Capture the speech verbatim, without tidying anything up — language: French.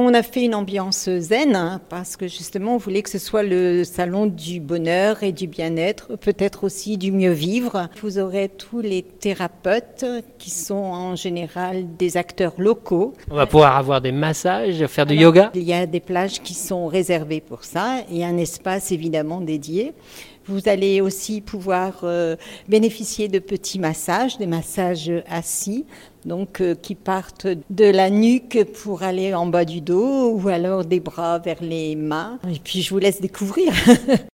On a fait une ambiance zen hein, parce que justement on voulait que ce soit le salon du bonheur et du bien-être, peut-être aussi du mieux vivre. Vous aurez tous les thérapeutes qui sont en général des acteurs locaux. On va pouvoir avoir des massages, faire du Alors, yoga. Il y a des plages qui sont réservées pour ça et un espace évidemment dédié. Vous allez aussi pouvoir euh, bénéficier de petits massages, des massages assis, donc euh, qui partent de la nuque pour aller en bas du dos ou alors des bras vers les mains. Et puis je vous laisse découvrir.